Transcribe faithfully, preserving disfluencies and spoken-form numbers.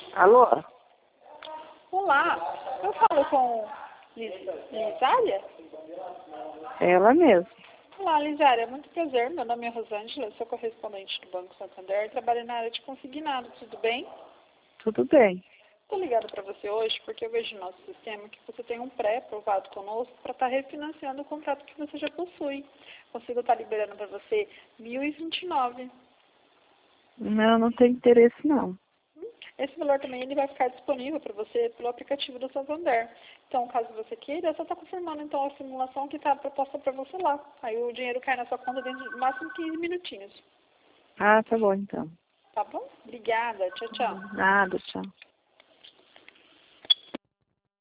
Alô? Olá, eu falo com Lis Lisária? Ela mesmo. Olá, Lisária, muito prazer. Meu nome é Rosângela, eu sou correspondente do Banco Santander, trabalho na área de consignado, tudo bem? Tudo bem. Estou ligada para você hoje porque eu vejo no nosso sistema que você tem um pré-aprovado conosco para estar refinanciando o contrato que você já possui. Consigo estar liberando para você mil e vinte e nove. Não, não tem interesse não. Esse valor também ele vai ficar disponível para você pelo aplicativo do Santander. Então, caso você queira, é só estar confirmando então a simulação que está proposta para você lá. Aí o dinheiro cai na sua conta dentro de máximo quinze minutinhos. Ah, tá bom então. Tá bom? Obrigada. Tchau, tchau. Nada, tchau.